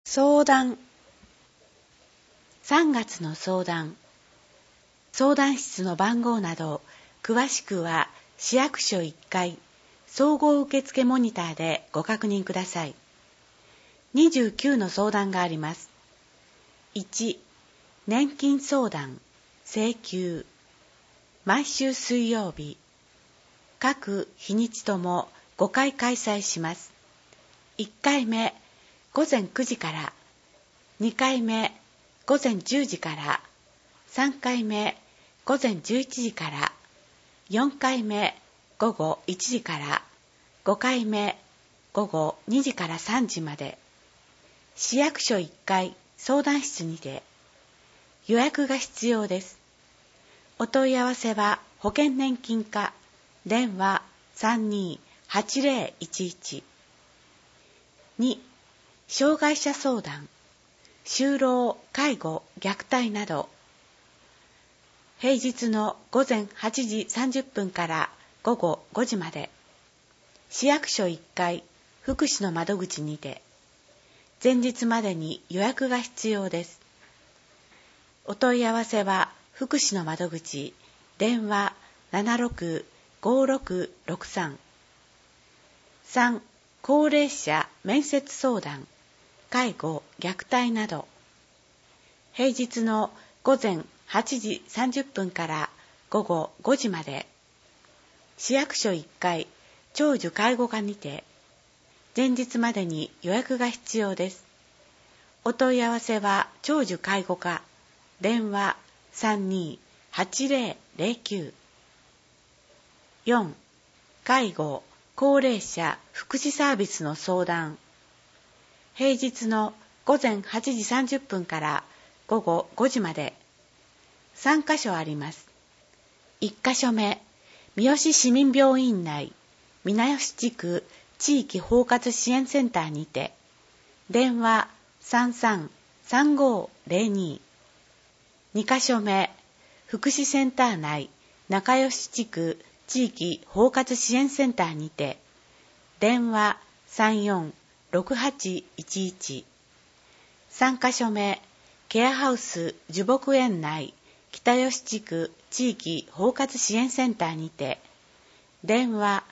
相談。3月の相談。相談室の番号など詳しくは市役所1階総合受付モニターでご確認ください。29の相談があります。1、年金相談請求。毎週水曜日、各日にちとも5回開催します。1回目午前9時から、2回目午前10時から、3回目午前11時から、4回目午後1時から、5回目午後2時から3時まで、市役所1階相談室にて、予約が必要です。お問い合わせは保険年金課、電話32-8011。2、障害者相談、就労、介護、虐待など、平日の午前8時30分から午後5時まで、市役所1階福祉の窓口にて、前日までに予約が必要です。お問い合わせは福祉の窓口、電話76-5663。3、高齢者面接相談、介護、虐待など、平日の午前8時30分から午後5時まで、市役所1階長寿介護課にて、前日までに予約が必要です。お問い合わせは長寿介護課、電話32-8009。4、介護、高齢者福祉サービスの相談。平日の午前8時30分から午後5時まで、3カ所あります。1カ所目、三好市民病院内、皆吉地区地域包括支援センターにて、電話33-3502。2カ所目、福祉センター内、仲良し地区地域包括支援センターにて、電話34-6811。3カ所目、ケアハウス樹木園内、北吉地区地域包括支援センターにて、電話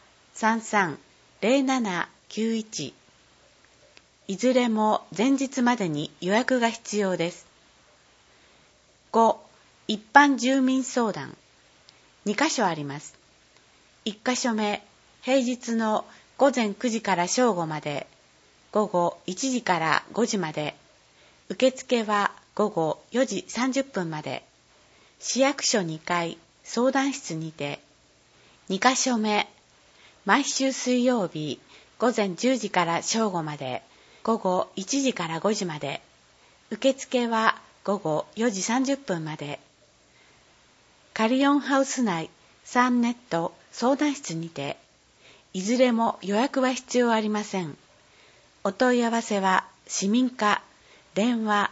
33-0791。いずれも前日までに予約が必要です。5、一般住民相談。2カ所あります。1カ所目、平日の午前9時から正午まで、午後1時から5時まで、受付は午後4時30分まで、市役所2階相談室にて。2カ所目、毎週水曜日、午前10時から正午まで、午後1時から5時まで、受付は午後4時30分まで、カリオンハウス内サンネット相談室にて、いずれも予約は必要ありません。お問い合わせは市民課、電話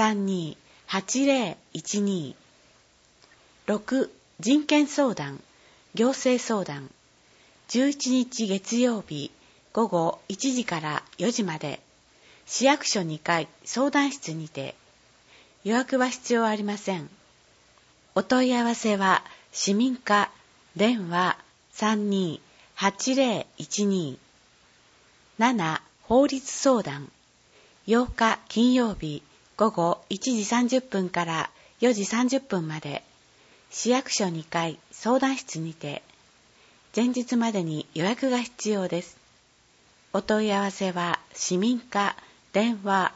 32-8012。6、人権相談、行政相談。11日月曜日、午後1時から4時まで、市役所2階相談室にて、予約は必要ありません。お問い合わせは市民課、電話32-8012。7、法律相談。8日金曜日、午後1時30分から4時30分まで、市役所2階相談室にて、前日までに予約が必要です。お問い合わせは市民課、電話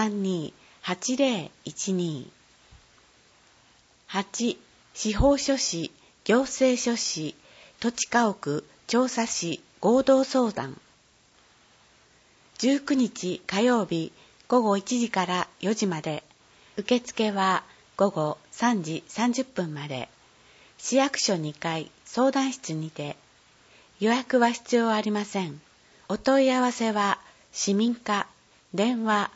32-8012。8、司法書士、行政書士、土地家屋、調査士、合同相談。19日火曜日、午後1時から4時まで、受付は午後3時30分まで、市役所2階相談室にて、予約は必要ありません。お問い合わせは市民課、電話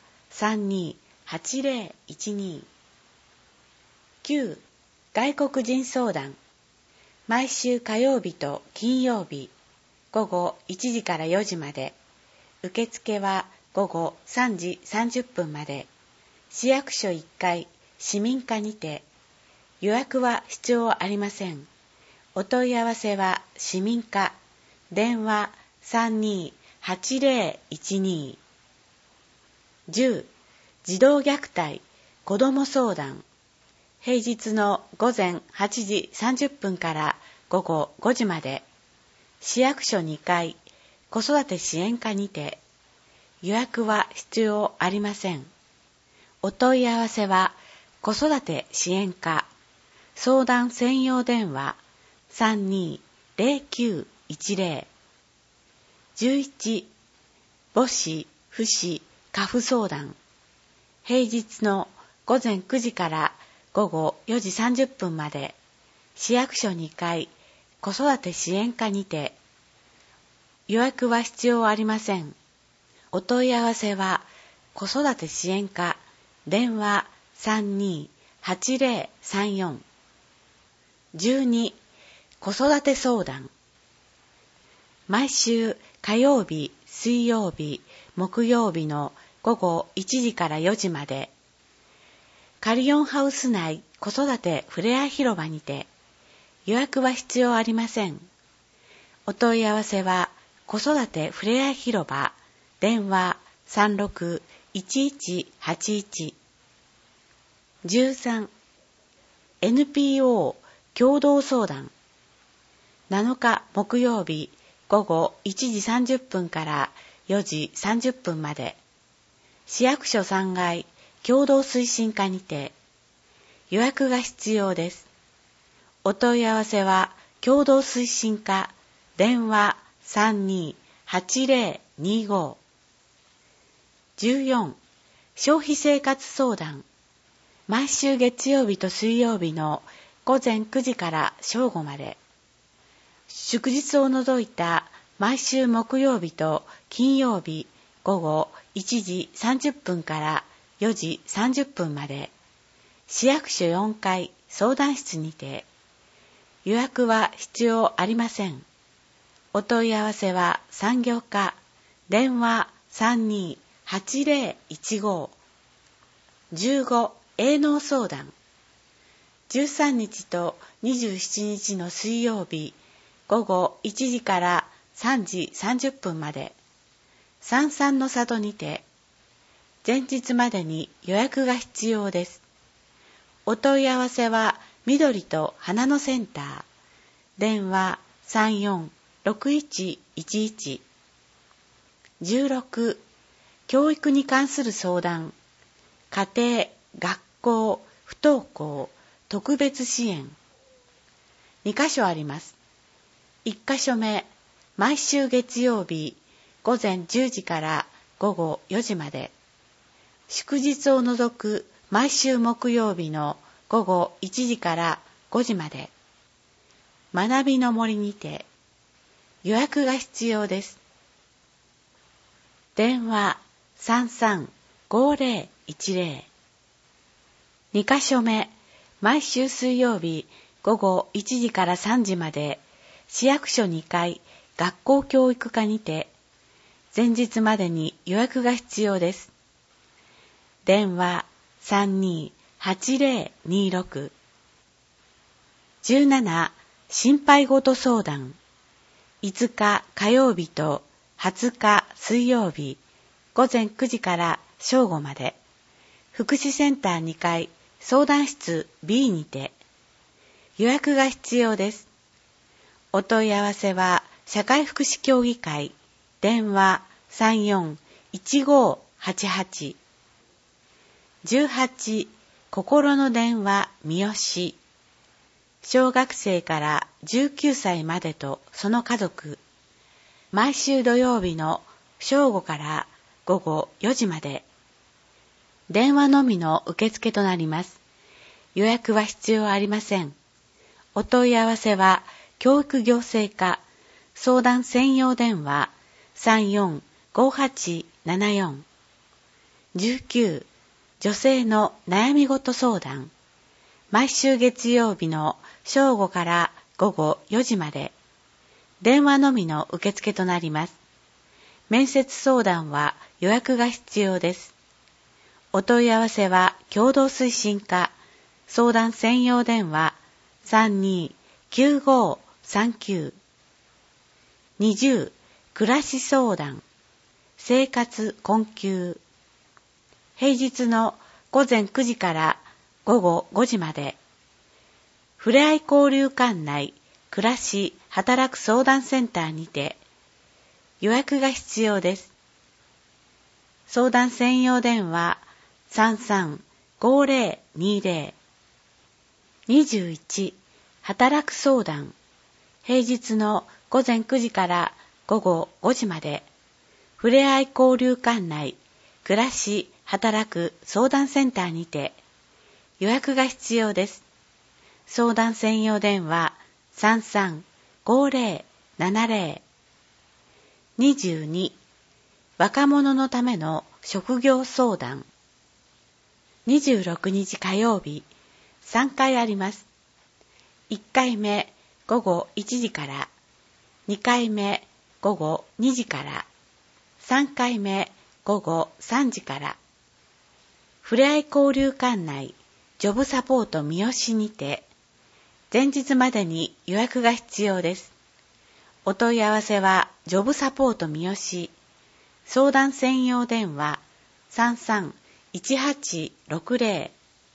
32-8012。9、外国人相談。毎週火曜日と金曜日、午後1時から4時まで、受付は午後3時30分まで、市役所1階市民課にて、予約は必要ありません。お問い合わせは市民課、電話32-8012。10、児童虐待子ども相談。平日の午前8時30分から午後5時まで、市役所2階子育て支援課にて、予約は必要ありません。お問い合わせは子育て支援課、相談専用電話32-0910。11、母子、父子、家父相談。平日の午前9時から午後4時30分まで、市役所2階子育て支援課にて、予約は必要ありません。お問い合わせは子育て支援課、電話32-8034。12、子育て相談。毎週火曜日、水曜日、木曜日の午後1時から4時まで、カリオンハウス内子育てふれあい広場にて、予約は必要ありません。お問い合わせは子育てふれあい広場、電話36-1181。13、NPO 共同相談。7日木曜日午後1時30分から4時30分まで、市役所3階共同推進課にて、予約が必要です。お問い合わせは共同推進課、電話32-8025。14、消費生活相談。毎週月曜日と水曜日の午前9時から正午まで、祝日を除いた毎週木曜日と金曜日午後1時30分から4時30分まで、市役所4階相談室にて、予約は必要ありません。お問い合わせは産業課、電話32-8015。15、営農相談。13日と27日の水曜日、午後1時から3時30分まで、三々の里にて、前日までに予約が必要です。お問い合わせは緑と花のセンター、電話34-6111。16、教育に関する相談。家庭、学校、不登校、特別支援。2カ所あります。1カ所目、毎週月曜日、午前10時から午後4時まで。祝日を除く毎週木曜日の午後1時から5時まで。学びの森にて、予約が必要です。電話33-5010。2カ所目、毎週水曜日午後1時から3時まで、市役所2階学校教育課にて、前日までに予約が必要です。電話32-8026。17、心配事相談。5日火曜日と20日水曜日、午前9時から正午まで、福祉センター2階相談室 B にて、予約が必要です。お問い合わせは社会福祉協議会、電話34-1588。18、心の電話三好。小学生から19歳までとその家族。毎週土曜日の正午から午後4時まで。電話のみの受付となります。予約は必要ありません。お問い合わせは教育行政課、相談専用電話34-5874。19、女性の悩み事相談。毎週月曜日の正午から午後4時まで。電話のみの受付となります。 面接相談は予約が必要です。お問い合わせは共同推進課相談専用電話 32-9539 20暮らし相談生活困窮平日の午前9時から午後5時までふれあい交流館内暮らし働く相談センターにて予約が必要です。相談専用電話 33-5020 21働く相談平日の午前9時から午後5時までふれあい交流館内暮らし働く相談センターにて予約が必要です。相談専用電話 33-5070 22若者のための職業相談26日火曜日3回あります。1回目午後1時から2回目午後2時から3回目午後3時からふれあい交流館内ジョブサポート三好にて前日までに予約が必要です。お問い合わせはジョブサポート三好相談専用電話 33-1860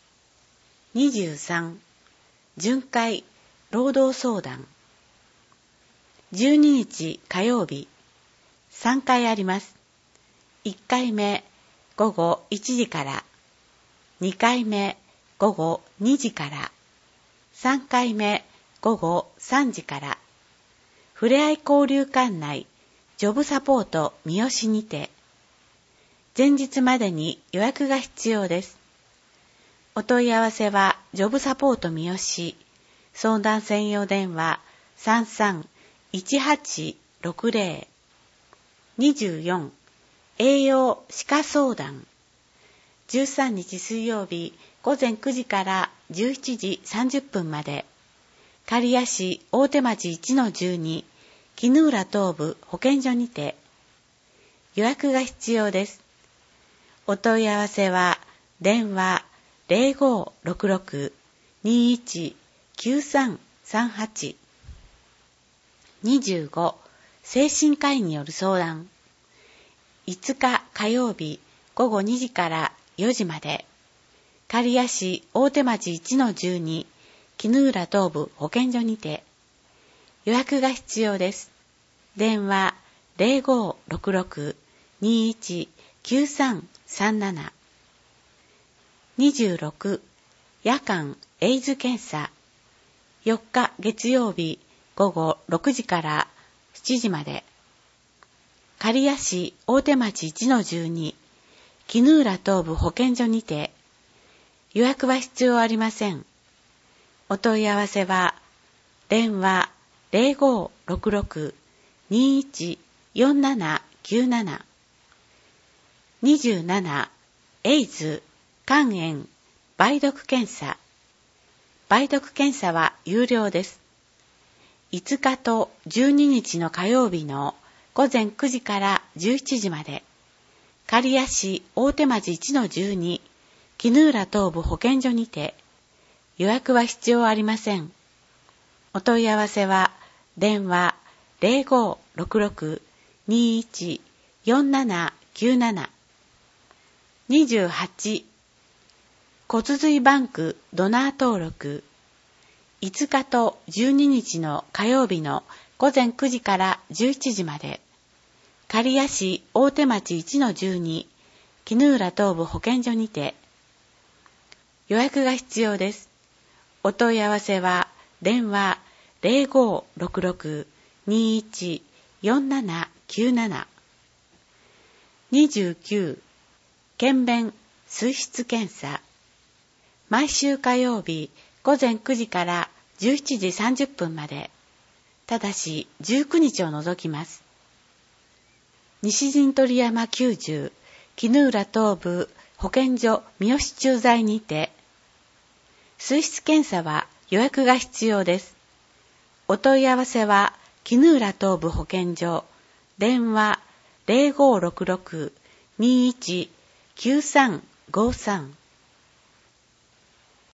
23巡回労働相談12日火曜日3回あります。1回目午後1時から2回目午後2時から3回目午後3時からふれあい交流館内ジョブサポート三好にて前日までに予約が必要です。お問い合わせはジョブサポート三好相談専用電話 33-1860 24栄養歯科相談13日水曜日午前9時から17時30分まで刈谷市大手町 1-12 絹浦東部保健所にて予約が必要です。お問い合わせは電話 0566-219338 25精神科医による相談5日火曜日午後2時から4時まで刈谷市大手町 1-12 絹浦東部保健所にて予約が必要です。電話 0566-219337 26夜間エイズ検査4日月曜日午後6時から7時まで刈谷市大手町 1-12 絹浦東部保健所にて予約は必要ありません。お問い合わせは電話 0566-214797 27エイズ肝炎梅毒検査梅毒検査は有料です。5日と12日の火曜日の午前9時から17時まで刈谷市大手町 1-12 絹浦東部保健所にて予約は必要ありません。お問い合わせは電話 0566-214797 28骨髄バンクドナー登録5日と12日の火曜日の午前9時から17時まで刈谷市大手町 1-12 絹浦東部保健所にて予約が必要です。お問い合わせは電話 0566-214797 29検便水質検査毎週火曜日午前9時から17時30分までただし19日を除きます。西陣鳥山90絹浦東部保健所三好駐在にて水質検査は予約が必要です。お問い合わせは絹浦東部保健所電話 0566-21-9353